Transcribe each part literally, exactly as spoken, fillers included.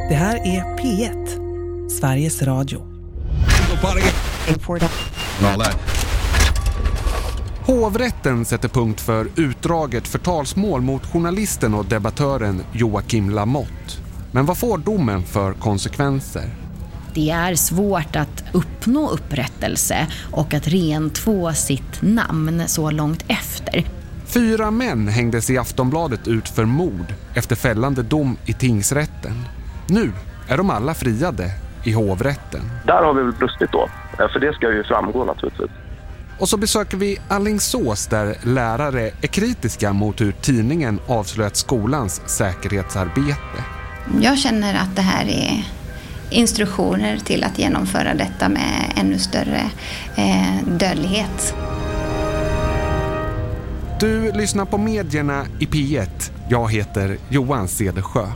Det här är P ett, Sveriges Radio. Hovrätten sätter punkt för utdraget förtalsmål mot journalisten och debattören Joakim Lamotte. Men vad får domen för konsekvenser? Det är svårt att uppnå upprättelse och att rentvå sitt namn så långt efter. Fyra män hängdes i Aftonbladet ut för mord efter fällande dom i tingsrätten. Nu är de alla friade i hovrätten. Där har vi väl brustit då, för det ska ju framgå naturligtvis. Och så besöker vi Alingsås där lärare är kritiska mot hur tidningen avslöjat skolans säkerhetsarbete. Jag känner att det här är instruktioner till att genomföra detta med ännu större eh, dödlighet. Du lyssnar på medierna i P ett. Jag heter Johan Cedersjö.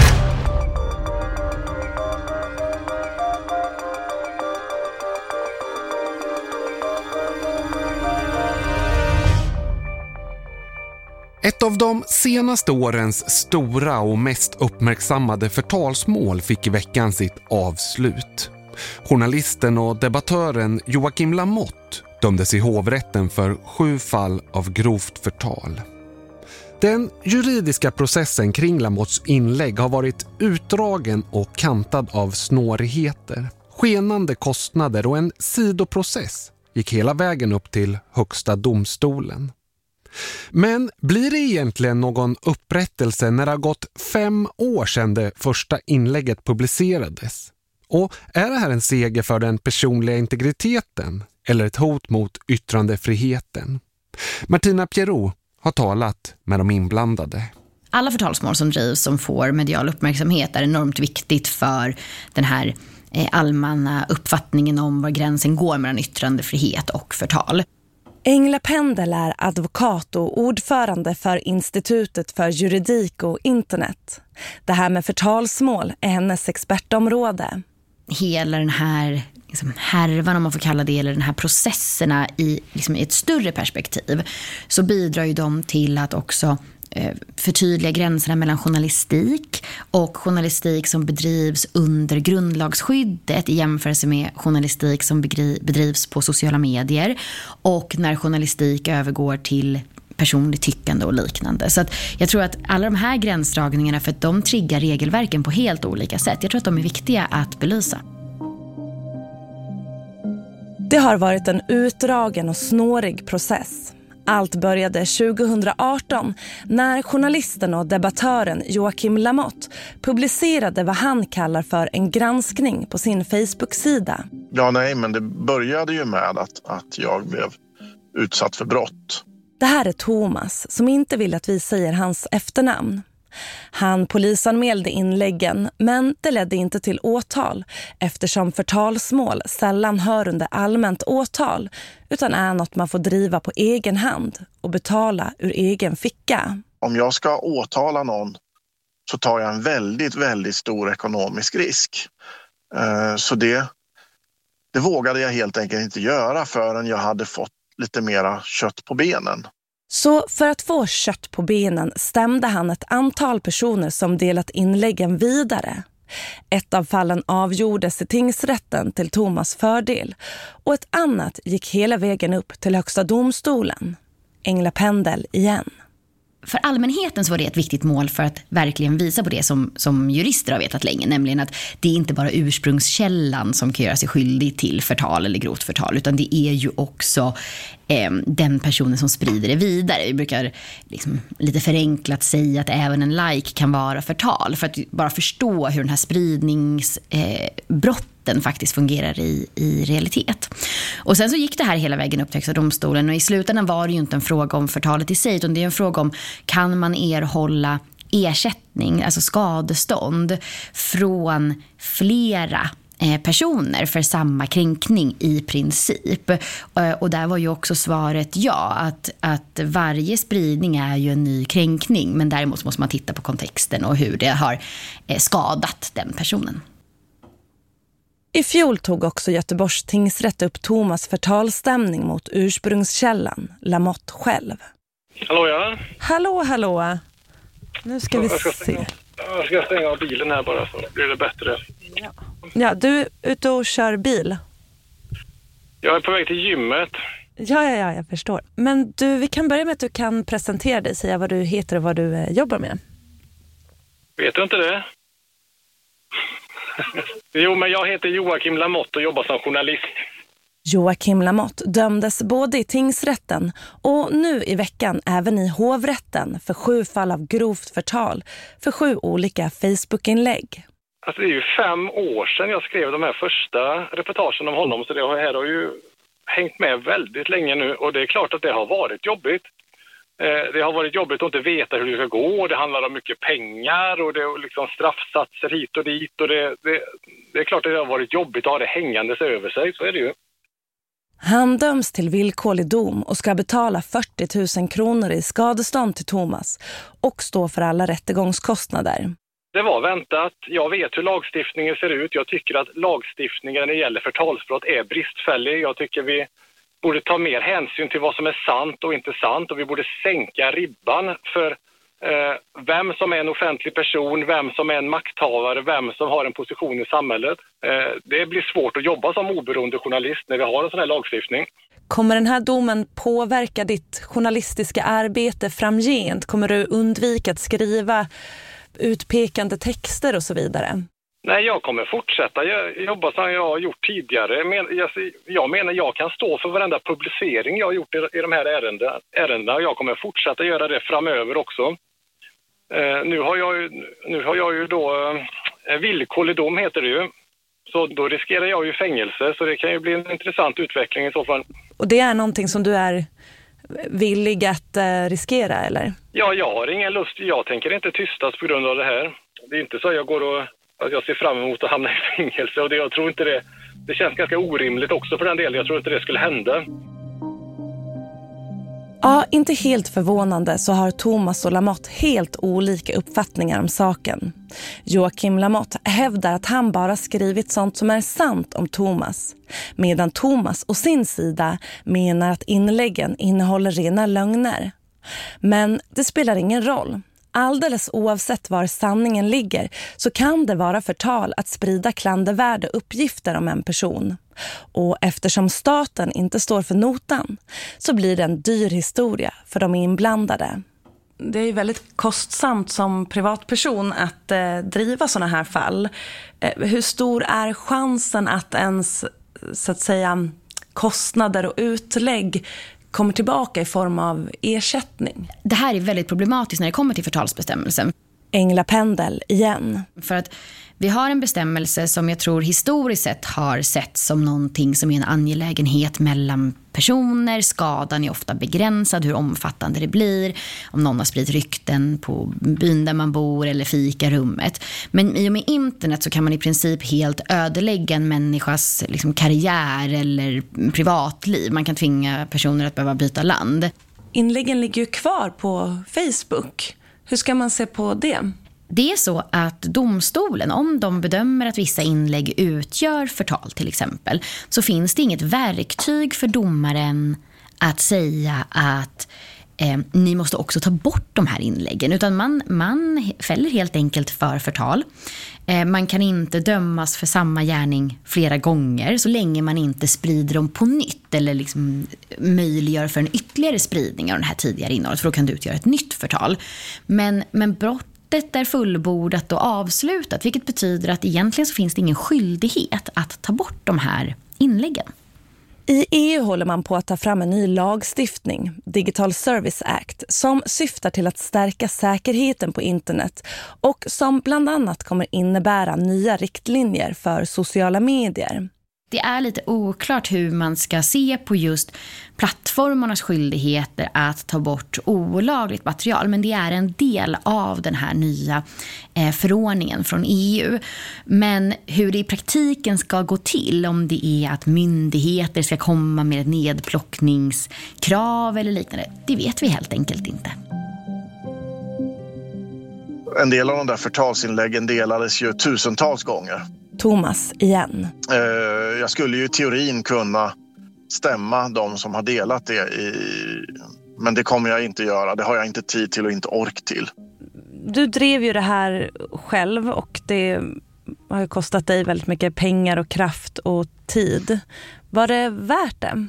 Ett av de senaste årens stora och mest uppmärksammade förtalsmål fick i veckan sitt avslut. Journalisten och debattören Joakim Lamotte dömdes i hovrätten för sju fall av grovt förtal. Den juridiska processen kring Lamottes inlägg har varit utdragen och kantad av snårigheter. Skenande kostnader och en sidoprocess gick hela vägen upp till Högsta domstolen. Men blir det egentligen någon upprättelse när det har gått fem år sedan det första inlägget publicerades? Och är det här en seger för den personliga integriteten eller ett hot mot yttrandefriheten? Martina Pierrot har talat med de inblandade. Alla förtalsmål som drivs som får medial uppmärksamhet är enormt viktigt för den här allmänna uppfattningen om var gränsen går mellan yttrandefrihet och förtal. Engla Pendel är advokat och ordförande för Institutet för juridik och internet. Det här med förtalsmål är hennes expertområde. Hela den här liksom, härvan, om man får kalla det, eller den här processerna i, liksom, i ett större perspektiv, så bidrar ju de till att också eh, förtydliga gränserna mellan journalistik och journalistik som bedrivs under grundlagsskyddet i jämförelse med journalistik som bedrivs på sociala medier och när journalistik övergår till personligt tyckande och liknande. Så att jag tror att alla de här gränsdragningarna, för att de triggar regelverken på helt olika sätt, jag tror att de är viktiga att belysa. Det har varit en utdragen och snårig process. Allt började tjugohundraarton när journalisten och debattören Joakim Lamotte publicerade vad han kallar för en granskning på sin Facebook-sida. Ja, nej, men det började ju med att, att jag blev utsatt för brott. Det här är Thomas som inte vill att vi säger hans efternamn. Han polisanmälde inläggen, men det ledde inte till åtal eftersom förtalsmål sällan hör under allmänt åtal utan är något man får driva på egen hand och betala ur egen ficka. Om jag ska åtala någon så tar jag en väldigt, väldigt stor ekonomisk risk. Så det, det vågade jag helt enkelt inte göra förrän jag hade fått lite mera kött på benen. Så för att få kött på benen stämde han ett antal personer som delat inläggen vidare. Ett av fallen avgjordes i tingsrätten till Thomas fördel och ett annat gick hela vägen upp till Högsta domstolen. Engla Pendel igen. För allmänheten så var det ett viktigt mål för att verkligen visa på det som, som jurister har vetat länge, nämligen att det är inte bara ursprungskällan som kan göra sig skyldig till förtal eller grovt förtal, utan det är ju också eh, den personen som sprider det vidare. Vi brukar liksom lite förenklat säga att även en like kan vara förtal, för att bara förstå hur den här spridningsbrotten eh, faktiskt fungerar i, i realitet. Och sen så gick det här hela vägen upp till Högsta domstolen, och i slutändan var det ju inte en fråga om förtalet i sig, utan det är en fråga om kan man erhålla ersättning, alltså skadestånd från flera personer för samma kränkning i princip. Och där var ju också svaret ja, att, att varje spridning är ju en ny kränkning, men däremot måste man titta på kontexten och hur det har skadat den personen. I fjol tog också Göteborgs tingsrätt upp Thomas förtalsstämning mot ursprungskällan, Lamotte själv. Hallå, ja. Hallå, hallå. Nu ska vi se. Jag ska stänga av bilen här bara så blir det bättre. Ja, ja du är ute och kör bil. Jag är på väg till gymmet. Ja, ja, ja, jag förstår. Men du, vi kan börja med att du kan presentera dig, säga vad du heter och vad du eh, jobbar med. Vet du inte det? Jo, men jag heter Joakim Lamotte och jobbar som journalist. Joakim Lamotte dömdes både i tingsrätten och nu i veckan även i hovrätten för sju fall av grovt förtal för sju olika Facebook-inlägg. Alltså det är ju fem år sedan jag skrev de här första reportagen om honom, så det här har ju hängt med väldigt länge nu, och det är klart att det har varit jobbigt. Det har varit jobbigt att inte veta hur det ska gå. Det handlar om mycket pengar och det är liksom straffsatser hit och dit. Och det, det, det är klart att det har varit jobbigt att ha det hängandes över sig, så är det ju. Han döms till villkorlig dom och ska betala fyrtio tusen kronor i skadestånd till Thomas och stå för alla rättegångskostnader. Det var väntat. Jag vet hur lagstiftningen ser ut. Jag tycker att lagstiftningen när det gäller förtalsbrott är bristfällig. Jag tycker vi borde ta mer hänsyn till vad som är sant och inte sant, och vi borde sänka ribban för eh, vem som är en offentlig person, vem som är en makthavare, vem som har en position i samhället. Eh, det blir svårt att jobba som oberoende journalist när vi har en sån här lagstiftning. Kommer den här domen påverka ditt journalistiska arbete framgent? Kommer du undvika att skriva utpekande texter och så vidare? Nej, jag kommer fortsätta jobba som jag har gjort tidigare. Men jag, jag menar jag kan stå för varenda publicering jag har gjort i, i de här ärendena. ärendena. Jag kommer fortsätta göra det framöver också. Eh, nu, har jag, nu har jag ju då eh, villkorlig dom heter det ju. Så då riskerar jag ju fängelse, så det kan ju bli en intressant utveckling i så fall. Och det är någonting som du är villig att eh, riskera, eller? Ja, jag har ingen lust. Jag tänker inte tystas på grund av det här. Det är inte så jag går och att jag ser fram emot att hamna i fängelse, och det, jag tror inte det, det känns ganska orimligt också för den delen. Jag tror inte det skulle hända. Ja, inte helt förvånande så har Thomas och Lamotte helt olika uppfattningar om saken. Joakim Lamotte hävdar att han bara skrivit sånt som är sant om Thomas, medan Thomas å sin sida menar att inläggen innehåller rena lögner. Men det spelar ingen roll. Alldeles oavsett var sanningen ligger så kan det vara förtal att sprida klandervärda uppgifter om en person. Och eftersom staten inte står för notan så blir det en dyr historia för de inblandade. Det är väldigt kostsamt som privatperson att eh, driva såna här fall. Eh, hur stor är chansen att ens så att säga kostnader och utlägg kommer tillbaka i form av ersättning? Det här är väldigt problematiskt när det kommer till förtalsbestämmelsen. Engla Pendel igen. För att vi har en bestämmelse som jag tror historiskt sett har sett som någonting som är en angelägenhet mellan personer. Skadan är ofta begränsad, hur omfattande det blir. Om någon har spridit rykten på byn där man bor eller fikarummet. Men i och med internet så kan man i princip helt ödelägga en människas liksom, karriär eller privatliv. Man kan tvinga personer att behöva byta land. Inläggen ligger ju kvar på Facebook. Hur ska man se på det? Det är så att domstolen, om de bedömer att vissa inlägg utgör förtal till exempel, så finns det inget verktyg för domaren att säga att eh, ni måste också ta bort de här inläggen. Utan man, man fäller helt enkelt för förtal. Eh, man kan inte dömas för samma gärning flera gånger så länge man inte sprider dem på nytt eller liksom möjliggör för en ytterligare spridning av den här tidigare innehållet, för då kan det utgöra ett nytt förtal. Men, men brott är fullbordat och avslutat, vilket betyder att egentligen så finns det ingen skyldighet att ta bort de här inläggen. I E U håller man på att ta fram en ny lagstiftning, Digital Service Act, som syftar till att stärka säkerheten på internet och som bland annat kommer innebära nya riktlinjer för sociala medier. Det är lite oklart hur man ska se på just plattformarnas skyldigheter att ta bort olagligt material. Men det är en del av den här nya eh, förordningen från E U. Men hur det i praktiken ska gå till, om det är att myndigheter ska komma med ett nedplockningskrav eller liknande, det vet vi helt enkelt inte. En del av de där förtalsinläggen delades ju tusentals gånger. Thomas igen. Jag skulle ju i teorin kunna stämma de som har delat det, i, men det kommer jag inte göra. Det har jag inte tid till och inte ork till. du drev ju det här själv och det har ju kostat dig väldigt mycket pengar och kraft och tid. Var det värt det?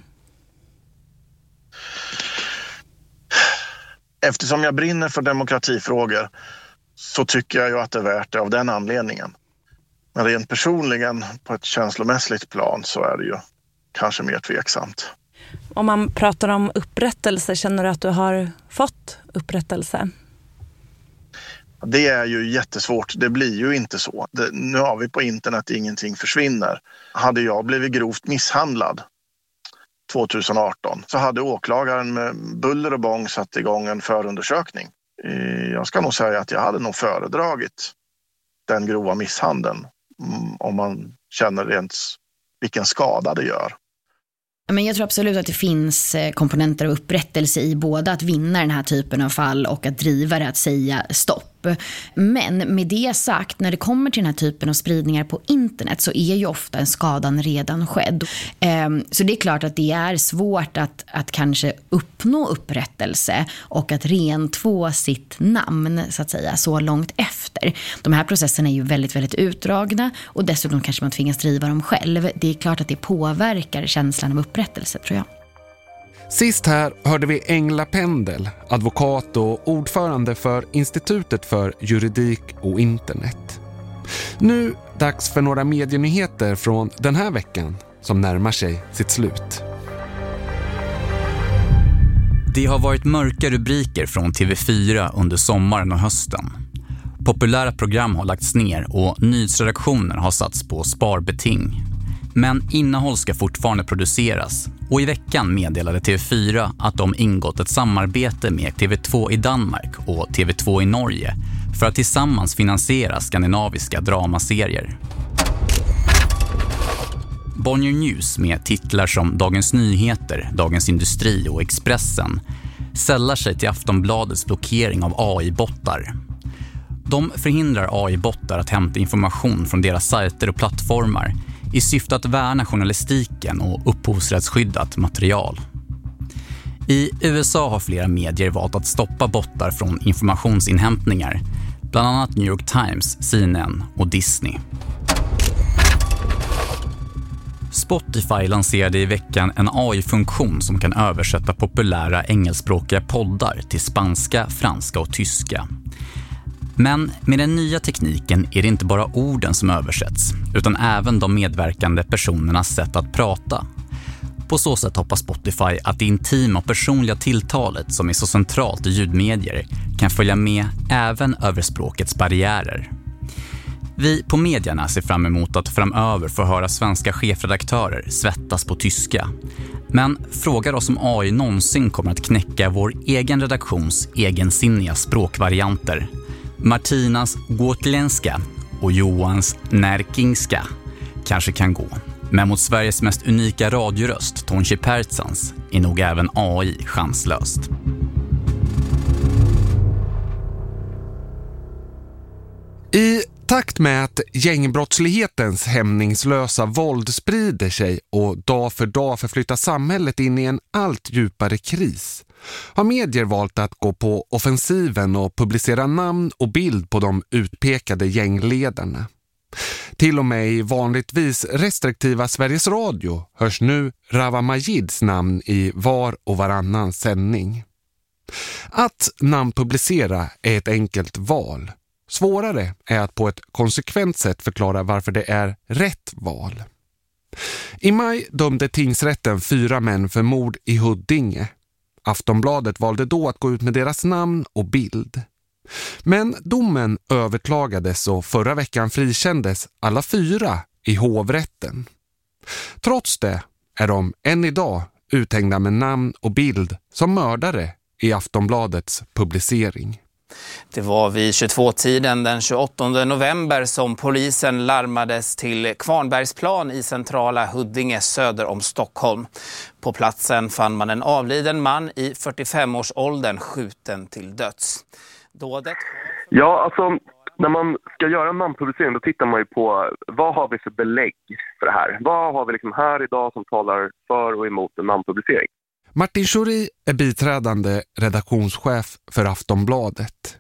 Eftersom jag brinner för demokratifrågor så tycker jag ju att det är värt det av den anledningen. Men rent personligen på ett känslomässigt plan så är det ju kanske mer tveksamt. Om man pratar om upprättelse, känner du att du har fått upprättelse? Det är ju jättesvårt. Det blir ju inte så. Det, nu har vi på internet ingenting försvinner. Hade jag blivit grovt misshandlad tjugoarton så hade åklagaren med buller och bång satt igång en förundersökning. Jag ska nog säga att jag hade nog föredragit den grova misshandeln om man känner rent vilken skada det gör. Men jag tror absolut att det finns komponenter av upprättelse i både att vinna den här typen av fall och att driva det att säga stopp. Men med det sagt, när det kommer till den här typen av spridningar på internet så är ju ofta en skadan redan skedd. Så det är klart att det är svårt att, att kanske uppnå upprättelse och att rentvå sitt namn så att säga så långt efter. De här processerna är ju väldigt, väldigt utdragna och dessutom kanske man tvingas driva dem själv. Det är klart att det påverkar känslan av upprättelse, tror jag. Sist här hörde vi Engla Pendel, advokat och ordförande för Institutet för juridik och internet. Nu dags för några medienyheter från den här veckan som närmar sig sitt slut. Det har varit mörka rubriker från T V fyra under sommaren och hösten. Populära program har lagts ner och nyhetsredaktioner har satts på sparbeting. Men innehåll ska fortfarande produceras och i veckan meddelade T V fyra att de ingått ett samarbete med T V två i Danmark och T V två i Norge för att tillsammans finansiera skandinaviska dramaserier. Bonnier News med titlar som Dagens Nyheter, Dagens Industri och Expressen sällar sig till Aftonbladets blockering av A I-bottar. De förhindrar A I-bottar att hämta information från deras sajter och plattformar i syfte att värna journalistiken och upphovsrättsskyddat material. I U S A har flera medier valt att stoppa bottar från informationsinhämtningar, bland annat New York Times, C N N och Disney. Spotify lanserade i veckan en A I-funktion som kan översätta populära engelskspråkiga poddar till spanska, franska och tyska. Men med den nya tekniken är det inte bara orden som översätts, utan även de medverkande personernas sätt att prata. På så sätt hoppas Spotify att det intima och personliga tilltalet som är så centralt i ljudmedier kan följa med även över språkets barriärer. Vi på medierna ser fram emot att framöver få höra svenska chefredaktörer svettas på tyska. Men frågar oss om A I någonsin kommer att knäcka vår egen redaktions egensinniga språkvarianter. Martinas gotländska och Johans närkingska kanske kan gå. Men mot Sveriges mest unika radioröst, Tonchi Pertsans, är nog även A I chanslöst. I takt med att gängbrottslighetens hämningslösa våld sprider sig och dag för dag förflyttar samhället in i en allt djupare kris har medier valt att gå på offensiven och publicera namn och bild på de utpekade gängledarna. Till och med i vanligtvis restriktiva Sveriges Radio hörs nu Rawa Majids namn i var och varannan sändning. Att namnpublicera är ett enkelt val. Svårare är att på ett konsekvent sätt förklara varför det är rätt val. I maj dömde tingsrätten fyra män för mord i Huddinge. Aftonbladet valde då att gå ut med deras namn och bild. Men domen överklagades och förra veckan frikändes alla fyra i hovrätten. Trots det är de än idag uthängda med namn och bild som mördare i Aftonbladets publicering. Det var vid tjugotvå-tiden den tjugoåttonde november som polisen larmades till Kvarnbergsplan i centrala Huddinge söder om Stockholm. På platsen fann man en avliden man i fyrtiofem-årsåldern skjuten till döds. Dådet... Ja, alltså när man ska göra en namnpublicering då tittar man ju på vad har vi för belägg för det här. Vad har vi liksom här idag som talar för och emot en namnpublicering? Martin Schori är biträdande redaktionschef för Aftonbladet.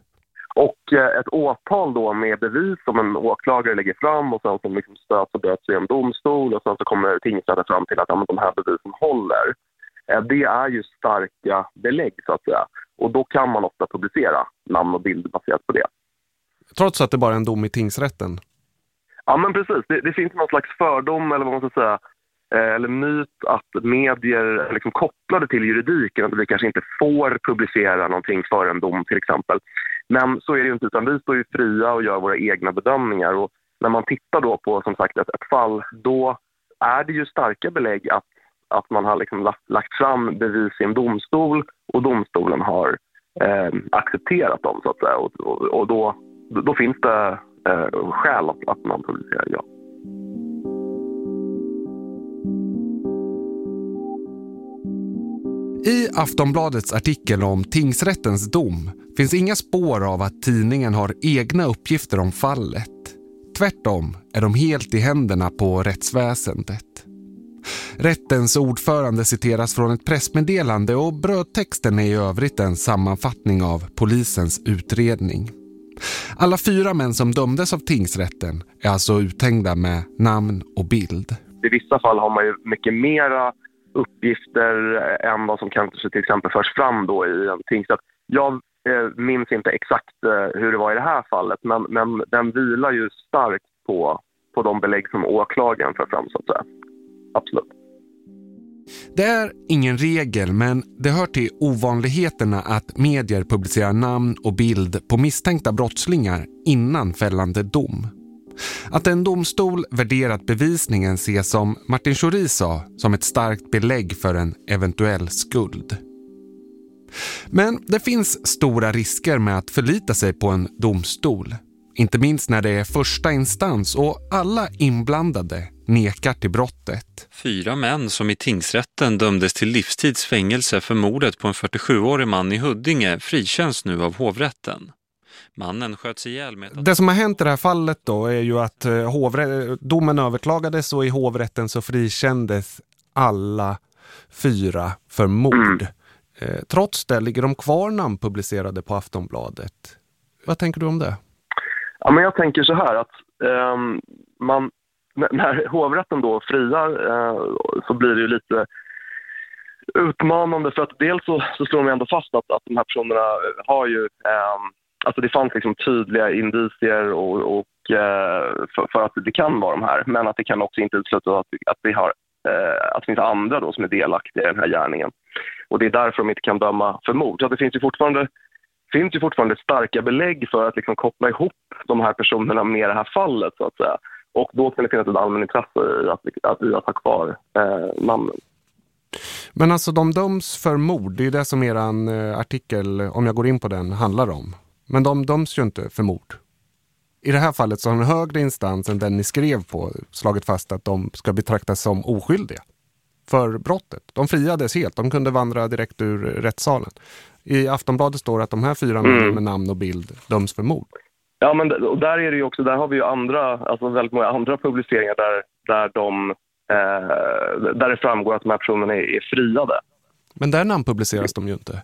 Och ett åtal då med bevis som en åklagare lägger fram och sen som liksom stöts och böts i en domstol och sen så kommer tingsrätten fram till att ja, men de här bevisen håller. Det är ju starka belägg så att säga. Och då kan man ofta publicera namn och bild baserat på det. Trots att det bara är en dom i tingsrätten? Ja men precis, det, det finns någon slags fördom eller vad man ska säga. Eller myt att medier är liksom kopplade till juridiken, att vi kanske inte får publicera någonting för en dom till exempel. Men så är det ju inte, utan vi står ju fria och gör våra egna bedömningar. Och när man tittar då på som sagt ett, ett fall, då är det ju starka belägg att, att man har liksom lagt, lagt fram bevis i en domstol och domstolen har eh, accepterat dem så att säga. Och, och, och då, då finns det eh, skäl att, att man publicerar, ja. I Aftonbladets artikel om tingsrättens dom finns inga spår av att tidningen har egna uppgifter om fallet. Tvärtom är de helt i händerna på rättsväsendet. Rättens ordförande citeras från ett pressmeddelande och brödtexten är i övrigt en sammanfattning av polisens utredning. Alla fyra män som dömdes av tingsrätten är alltså uthängda med namn och bild. I vissa fall har man ju mycket mera uppgifter än vad som kanske till exempel förs fram då i en tingsrätt. Jag eh, minns inte exakt eh, hur det var i det här fallet, men, men den vilar ju starkt på, på de belägg som åklagaren för fram så att säga. Absolut. Det är ingen regel, men det hör till ovanligheterna att medier publicerar namn och bild på misstänkta brottslingar innan fällande dom. Att en domstol värderat bevisningen ses som Martin Schori sa som ett starkt belägg för en eventuell skuld. Men det finns stora risker med att förlita sig på en domstol. Inte minst när det är första instans och alla inblandade nekar till brottet. Fyra män som i tingsrätten dömdes till livstidsfängelse för mordet på en fyrtiosjuårig man i Huddinge frikänns nu av hovrätten. Mannen sköts ihjäl med att... Det som har hänt i det här fallet då är ju att hovre... domen överklagades och i hovrätten så frikändes alla fyra för mord. Mm. Trots det ligger de kvar namnpublicerade på Aftonbladet. Vad tänker du om det? Ja, men jag tänker så här att um, man, när hovrätten då friar uh, så blir det ju lite utmanande för att dels så, så slår de ändå fast att, att de här personerna har ju um, alltså det fanns liksom tydliga indicier och, och uh, för, för att det kan vara de här, men att det kan också inte utesluta att, att, vi har, uh, att det finns andra då som är delaktiga i den här gärningen. Och det är därför de inte kan döma för mord. Så det finns ju fortfarande finns ju fortfarande starka belägg för att liksom koppla ihop de här personerna med det här fallet så att säga. Och då kan det finnas ett allmänintresse i att, att, att, att ha kvar eh, namnen. Men alltså de döms för mord, det är det som eran eh, artikel, om jag går in på den, handlar om. Men de döms ju inte för mord. I det här fallet så har en högre instans än den ni skrev på slagit fast att de ska betraktas som oskyldiga för brottet. De friades helt, de kunde vandra direkt ur rättssalen. I Aftonbladet står att de här fyra männen mm. med namn och bild döms för mord. Ja, men och där är det ju också, där har vi ju andra, alltså väldigt många andra publiceringar där, där, de, eh, där det framgår att de här personerna är, är friade. Men där namnpubliceras de ju inte.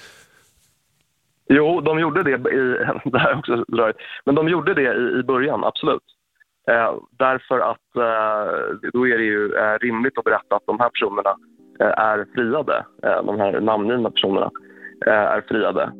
Jo, de gjorde det i, det här också rörigt, men de gjorde det i, i början, absolut. Eh, därför att eh, då är det ju eh, rimligt att berätta att de här personerna eh, är friade, eh, de här namngivna personerna eh, är friade.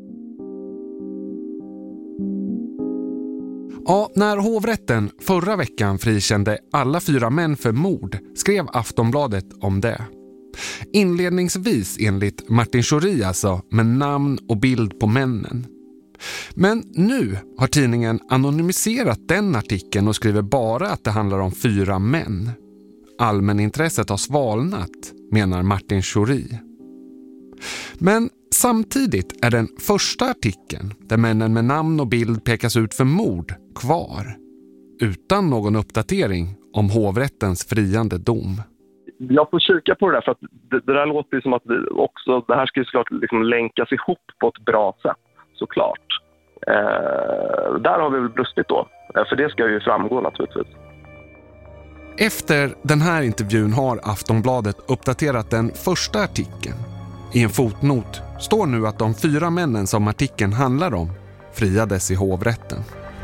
Ja, när hovrätten förra veckan frikände alla fyra män för mord skrev Aftonbladet om det. Inledningsvis enligt Martin Schori alltså, med namn och bild på männen. Men nu har tidningen anonymiserat den artikeln och skriver bara att det handlar om fyra män. Allmänintresset har svalnat, menar Martin Schori. Men samtidigt är den första artikeln, där männen med namn och bild pekas ut för mord, kvar. Utan någon uppdatering om hovrättens friande dom. Jag får kika på det där, för att det, det där låter ju som att det, också, det här ska ju såklart liksom länkas ihop på ett bra sätt, såklart. Eh, där har vi väl brustit då, eh, för det ska ju framgå naturligtvis. Efter den här intervjun har Aftonbladet uppdaterat den första artikeln. I en fotnot står nu att de fyra männen som artikeln handlar om friades i hovrätten.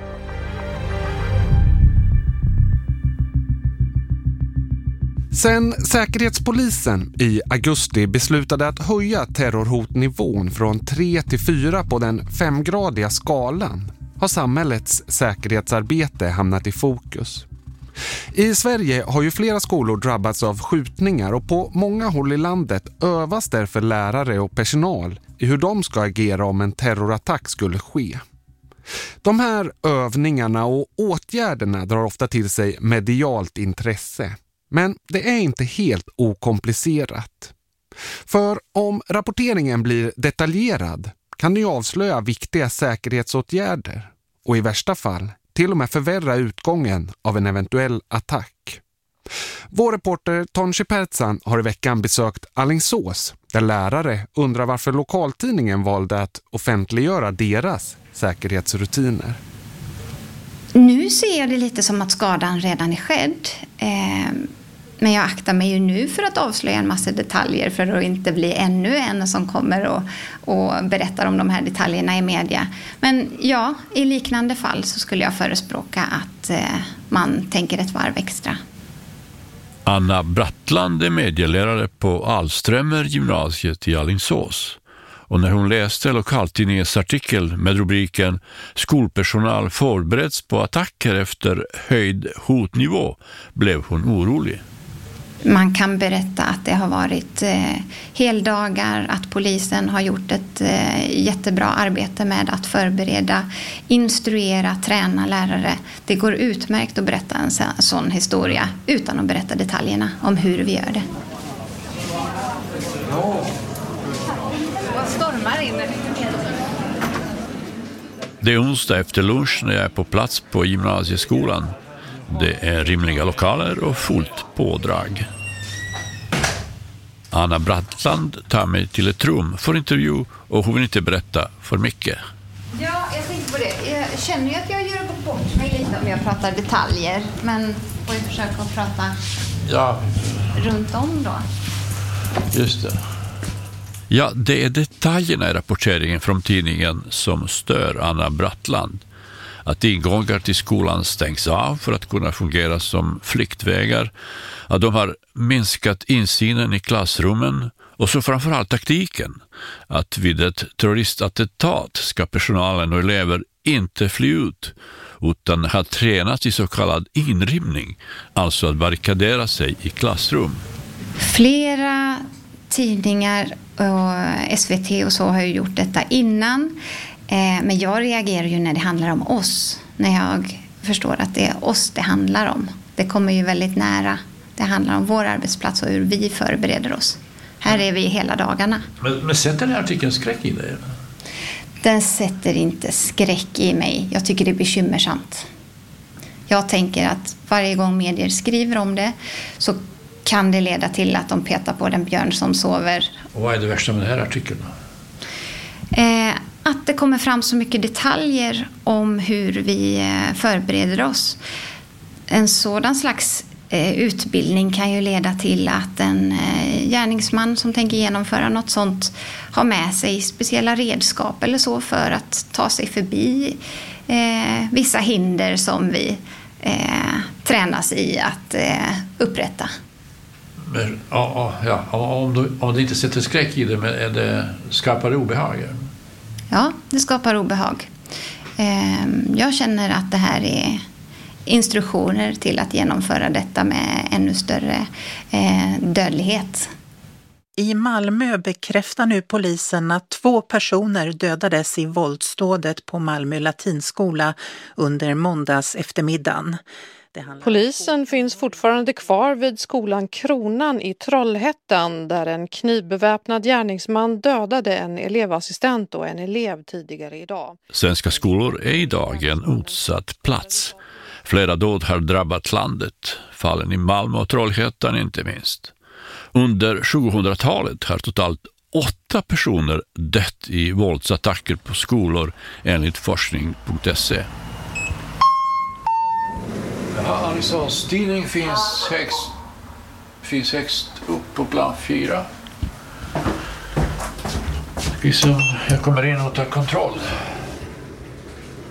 Sen Säkerhetspolisen i augusti beslutade att höja terrorhotnivån från tre till fyra på den femgradiga skalan har samhällets säkerhetsarbete hamnat i fokus. I Sverige har ju flera skolor drabbats av skjutningar och på många håll i landet övas därför lärare och personal i hur de ska agera om en terrorattack skulle ske. De här övningarna och åtgärderna drar ofta till sig medialt intresse. Men det är inte helt okomplicerat. För om rapporteringen blir detaljerad kan det ju avslöja viktiga säkerhetsåtgärder och i värsta fall till och med förvärra utgången av en eventuell attack. Vår reporter Tonchi Pertsan har i veckan besökt Alingsås där lärare undrar varför lokaltidningen valde att offentliggöra deras säkerhetsrutiner. Nu ser jag det lite som att skadan redan är skedd. Eh, men jag aktar mig ju nu för att avslöja en massa detaljer för att inte bli ännu en som kommer och, och berättar om de här detaljerna i media. Men ja, i liknande fall så skulle jag förespråka att eh, man tänker ett varv extra. Anna Brattland är medielärare på Alströmer gymnasiet i Alingsås. Och när hon läste lokaltidningens artikel med rubriken "Skolpersonal förbereds på attacker efter höjd hotnivå" blev hon orolig. Man kan berätta att det har varit eh, heldagar, att polisen har gjort ett eh, jättebra arbete med att förbereda, instruera, träna lärare. Det går utmärkt att berätta en sån, sån historia utan att berätta detaljerna om hur vi gör det. Vad stormar in? Det är onsdag efter lunch när jag är på plats på gymnasieskolan. Det är rimliga lokaler och fullt pådrag. Anna Brattland tar mig till ett rum för intervju och hon vill inte berätta för mycket. Ja, jag tänkte på det. Jag känner ju att jag gör bort mig lite om jag pratar detaljer. Men får jag försöka att prata ja. runt om då. Just det. Ja, det är detaljerna i rapporteringen från tidningen som stör Anna Brattland. Att ingångar till skolan stängs av för att kunna fungera som flyktvägar. Att de har minskat insynen i klassrummen. Och så framförallt taktiken. Att vid ett terroristattentat ska personalen och elever inte fly ut utan ha tränat i så kallad inrymning. Alltså att barrikadera sig i klassrum. Flera tidningar och S V T och så har ju gjort detta innan. Men jag reagerar ju när det handlar om oss. När jag förstår att det är oss det handlar om. Det kommer ju väldigt nära. Det handlar om vår arbetsplats och hur vi förbereder oss. Här är vi hela dagarna. Men, men sätter den här artikeln skräck i dig? Den sätter inte skräck i mig. Jag tycker det är bekymmersamt. Jag tänker att varje gång medier skriver om det så kan det leda till att de petar på den björn som sover. Och vad är det värsta med den här artikeln? Eh, att det kommer fram så mycket detaljer om hur vi förbereder oss. En sådan slags eh, utbildning kan ju leda till att en eh, gärningsman som tänker genomföra något sånt har med sig speciella redskap eller så för att ta sig förbi eh, vissa hinder som vi eh, tränas i att eh, upprätta. Men, ja, ja, om, du, om det inte sätter skräck i det, men är det, skapar det obehag? Ja, det skapar obehag. Jag känner att det här är instruktioner till att genomföra detta med ännu större dödlighet. I Malmö bekräftar nu polisen att två personer dödades i våldsdådet på Malmö latinskola under måndags eftermiddagen. Polisen finns fortfarande kvar vid skolan Kronan i Trollhättan där en knivbeväpnad gärningsman dödade en elevassistent och en elev tidigare idag. Svenska skolor är idag en utsatt plats. Flera dåd har drabbat landet, fallen i Malmö och Trollhättan inte minst. Under tjugohundratalet har totalt åtta personer dött i våldsattacker på skolor enligt forskning punkt se. Ja, Alingsås tidning finns högst, finns högst upp på plan fyra. Så jag kommer in och tar kontroll.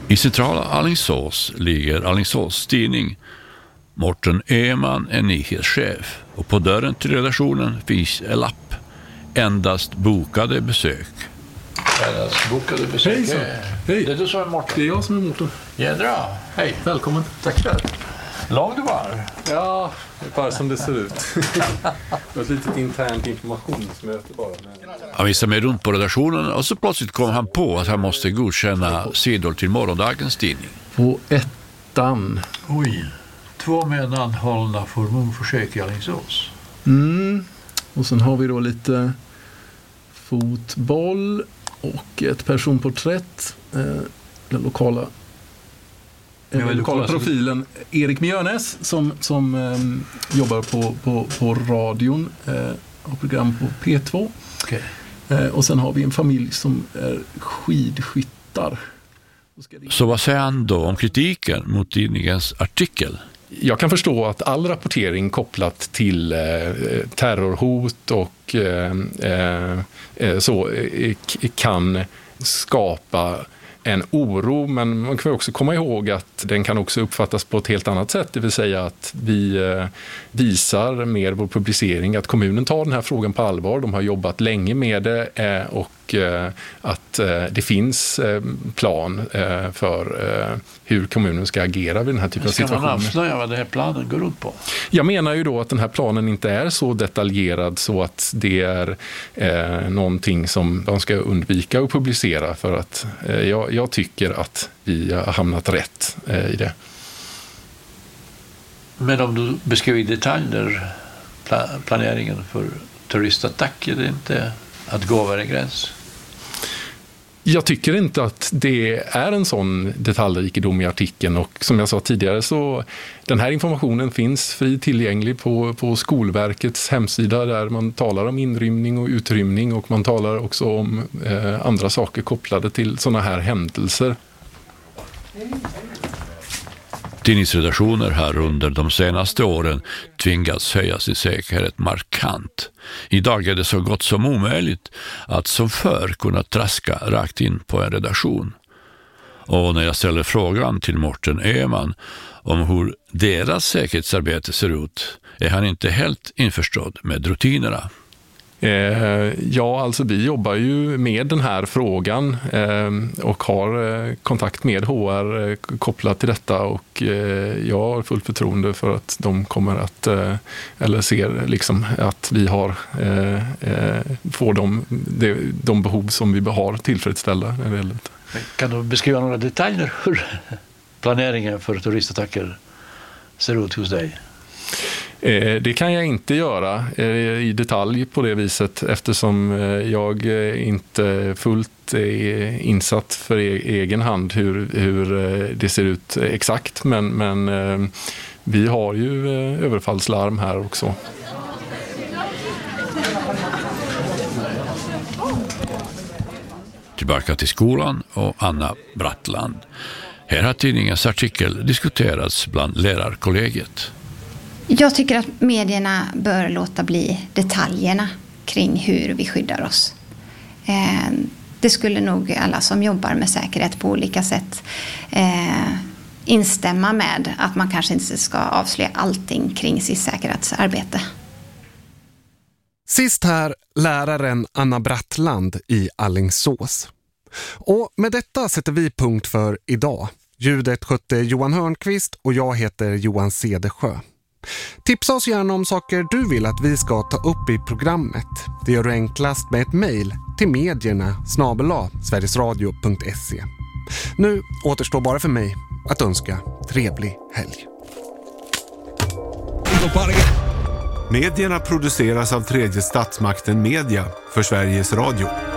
I centrala Alingsås ligger Alingsås tidning. Morten Öhman är nyhetschef och på dörren till redaktionen finns en lapp. Endast bokade besök. Endast bokade besök. Hej så. Hej. Det är du som är Morten. Det är jag som är Morten. Jädra. Hej. Välkommen. Tack själv. Lång du var. Ja, det är bara som det ser ut. Det var ett litet internt informationsmöte bara. Han visade mig runt på redaktionen och så plötsligt kom han på att han måste godkänna sidor till morgondagens tidning. På ettan. Oj. Två män anhållna för mordförsök i Alingsås. Mm. Och sen har vi då lite fotboll och ett personporträtt. Eh, den lokala, eh, den lokala profilen Erik Mjörnäs som, som eh, jobbar på, på, på radion eh, och program på P två. Okay. Eh, och sen har vi en familj som är skidskyttar. Så vad säger han då om kritiken mot tidningens artikel? Jag kan förstå att all rapportering kopplat till eh, terrorhot och eh, eh, så eh, kan skapa en oro, men man kan också komma ihåg att den kan också uppfattas på ett helt annat sätt, det vill säga att vi eh, visar med vår publicering att kommunen tar den här frågan på allvar, de har jobbat länge med det eh, och eh, att eh, det finns eh, plan eh, för eh, hur kommunen ska agera vid den här typen av situationer. Ska man avslöja vad den här planen går ut på? Jag menar ju då att den här planen inte är så detaljerad så att det är eh, någonting som de ska undvika att publicera, för att eh, jag, jag tycker att vi har hamnat rätt eh, i det. Men om du beskriver i detaljer planeringen för terroristattack, är det inte att gå över en gräns? Jag tycker inte att det är en sån detaljrikedom i artikeln, och som jag sa tidigare så den här informationen finns fri tillgänglig på, på Skolverkets hemsida där man talar om inrymning och utrymning, och man talar också om eh, andra saker kopplade till såna här händelser. Tidningsredaktioner har under de senaste åren tvingats höja sin säkerhet markant. Idag är det så gott som omöjligt att som förr kunna traska rakt in på en redaktion. Och när jag ställer frågan till Morten Öhman om hur deras säkerhetsarbete ser ut är han inte helt införstådd med rutinerna. Ja, alltså vi jobbar ju med den här frågan och har kontakt med H R kopplat till detta, och jag har fullt förtroende för att de kommer att, eller ser liksom att vi har får de, de behov som vi har tillfredsställda. Kan du beskriva några detaljer hur planeringen för turistattacker ser ut hos dig? Det kan jag inte göra i detalj på det viset, eftersom jag inte fullt är insatt för egen hand hur, hur det ser ut exakt. Men, men vi har ju överfallslarm här också. Tillbaka till skolan och Anna Brattland. Här har tidningens artikel diskuterats bland lärarkollegiet. Jag tycker att medierna bör låta bli detaljerna kring hur vi skyddar oss. Det skulle nog alla som jobbar med säkerhet på olika sätt instämma med, att man kanske inte ska avslöja allting kring sitt säkerhetsarbete. Sist här läraren Anna Brattland i Alingsås. Och med detta sätter vi punkt för idag. Ljudet skötte Johan Hörnqvist och jag heter Johan Cedersjö. Tipsa oss gärna om saker du vill att vi ska ta upp i programmet. Det gör du enklast med ett mejl till medierna snabel-a sverigesradio punkt se. Nu återstår bara för mig att önska trevlig helg. Medierna produceras av tredje statsmakten Media för Sveriges Radio.